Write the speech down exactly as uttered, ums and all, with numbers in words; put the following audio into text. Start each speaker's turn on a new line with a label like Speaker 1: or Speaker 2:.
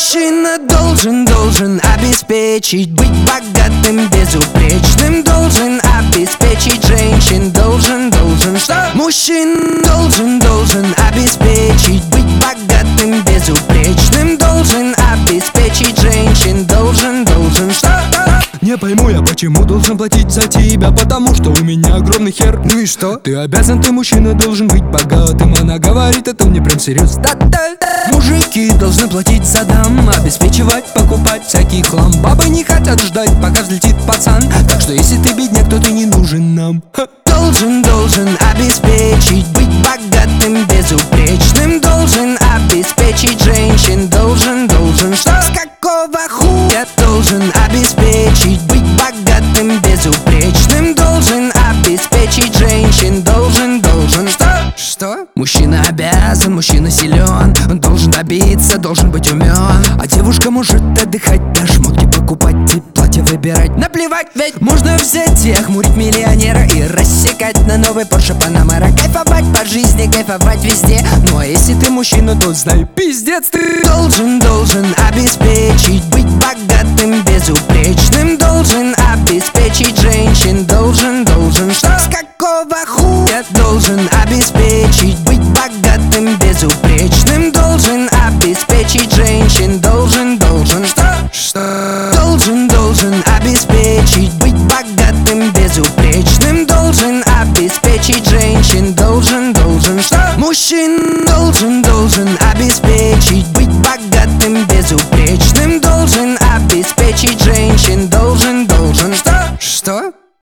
Speaker 1: Мужчина должен, должен обеспечить, быть богатым, безупречным. Должен обеспечить женщин, должен, должен что? Мужчина должен, должен обеспечить, быть богатым, безупречным. Должен обеспечить женщин, должен, должен что?
Speaker 2: Не пойму я, почему должен платить за тебя, потому что у меня огромный хер.
Speaker 1: Ну и что?
Speaker 2: Ты обязан, ты мужчина, должен быть богатым. Она говорит, это мне прям серьезно.
Speaker 1: Мужики должны платить за дом, обеспечивать, покупать всякий хлам.
Speaker 2: Бабы не хотят ждать, пока взлетит пацан. Так что если ты бедняк, то ты не нужен нам. Ха.
Speaker 1: Должен, должен обеспечить, быть богатым, безупречным. Должен обеспечить женщин, должен, должен что? С какого хуя? Должен обеспечить, быть богатым, безупречным. Должен обеспечить женщин, должен, должен что? Что? Мужчина обязан, мужчина силен. Он должен добиться, должен быть умен.
Speaker 2: А девушка может отдыхать, да шмотки покупать и платье выбирать.
Speaker 1: Наплевать, ведь можно взять и охмурить миллионера и рассекать на новый Porsche Panamera. Кайфовать по жизни, кайфовать везде. Ну а если ты мужчина, то знай, пиздец ты. Должен, должен обеспечить, быть богатым, безупречным. Должен обеспечить женщин, должен, должен что? С какого хуя? Должен обеспечить, быть богатым, безупречным. Должен обеспечить женщин, должен, должен что? Что? Должен, должен обеспечить, быть богатым, безупречным. Должен обеспечить женщин, должен, должен что? Мужчин должен